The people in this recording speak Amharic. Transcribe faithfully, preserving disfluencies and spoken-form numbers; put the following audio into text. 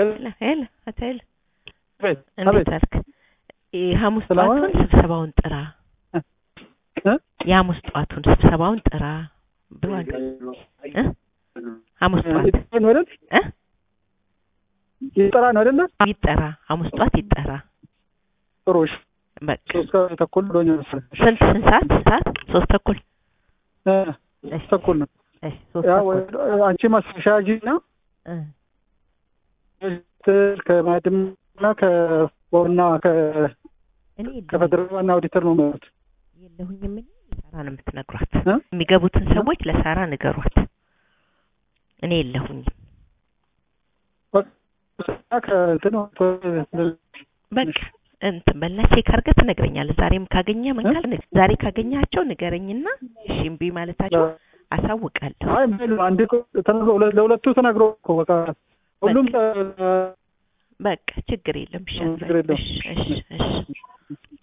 لا هلا هتهلا እንዴት አልክ? የሐሙስ ጧቱን ስብሰባውን ጥራ የሐሙስ ጧቱን ስብሰባውን ጥራ ብሏል እ ሐሙስ ጧት እ ይጠራ ነው አይደለ? ይጠራ ሐሙስ ጧት ይጠራ። ጥሩሽ በቃ ሶስት ተኩል ነው ነው ስንት ስንት ሰዓት ሰዓት ሶስት ተኩል እ እሺ ተኩል ነው። እሺ ሶስት ተኩል አንቺ ማስሻጂና እ ከማድምና ከወና ከ እኔ ከፈድረዋና ኦዲተር ነው ማለት የለሁኝም። እኔ ሳራ ነው የምትነግሯት የሚገቡትን ሰዎች ለሳራ ንገሯት። እኔ የለሁኝም። በቃ እንትን በላ ቼክ አድርገህ ትነግረኛለህ። ዛሬም ካገኘ መንካል ዛሬ ካገኛቸው ንገረኝና እሺ እምቢ ማለታቸው አሳውቃለሁ። አይ ምን አንድ ተነግሮ ለሁለቱ ተነግሮ እኮ በቃ ሁሉም በቃ ችግር የለም። እሺ እሺ እሺ